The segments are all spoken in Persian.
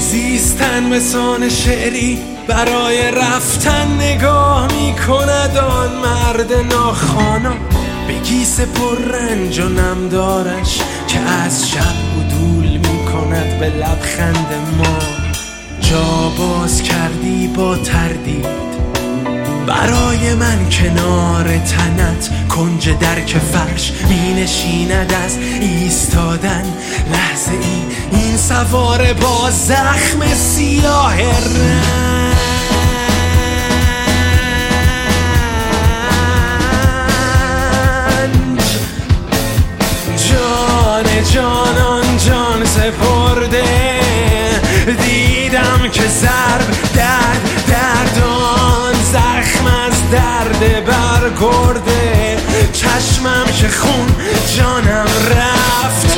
زیستن به سان شعری برای رفتن نگاه می کند آن مرد ناخوانا به گیس پر رنج و نمدارش که از شب عدول می کند به لبخند ما. جا باز کردی با تردید برای من کنار تنت، کنج درک فرش می نشیند از ایستادن لحظه این سوار با زخم سیاه رنج. جانان جان سپرده دیدم که ضرب دردان زخم از درد برگرده چشمم که خون جانم رفت.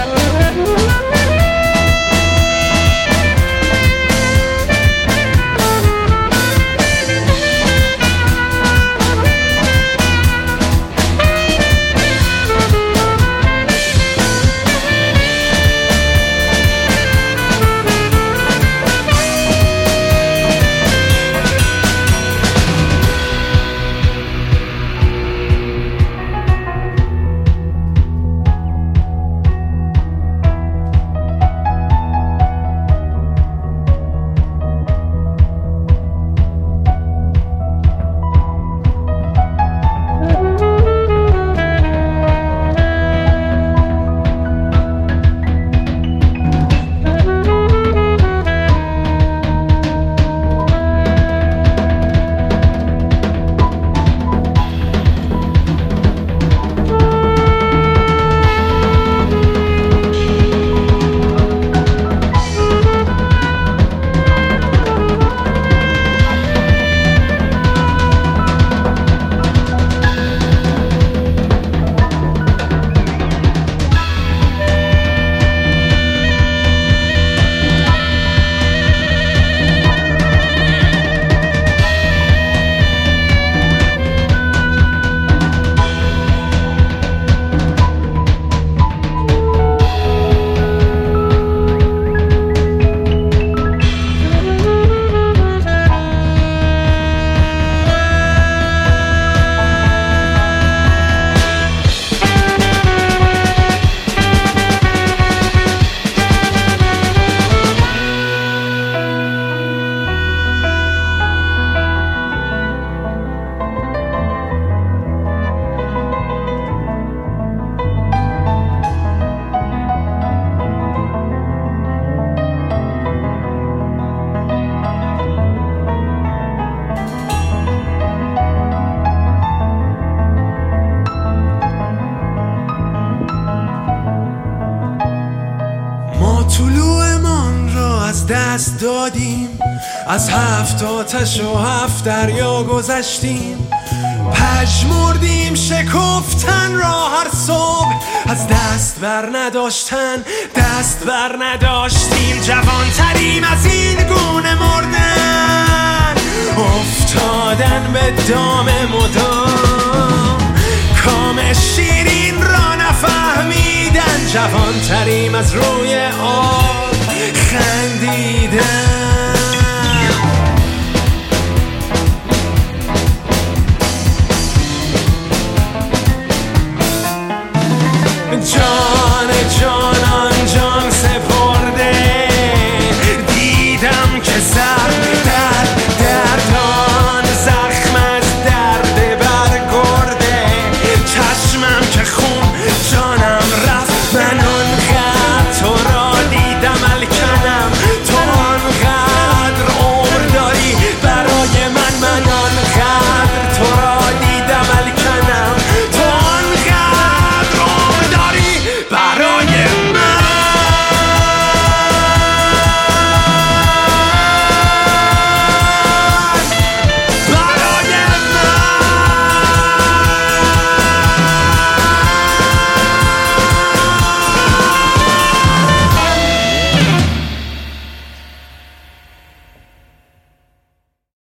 طلوعمان را از دست دادیم، از 7 آتش و 7 دریا گذشتیم، پژمردیم شکفتن را هر صبح، از دست بر نداشتیم جوانتریم از این گونه مردن، افتادن به دام مدام، کام شیرین را نفهمیدن، جوانتریم از روی آب خندیدن. جان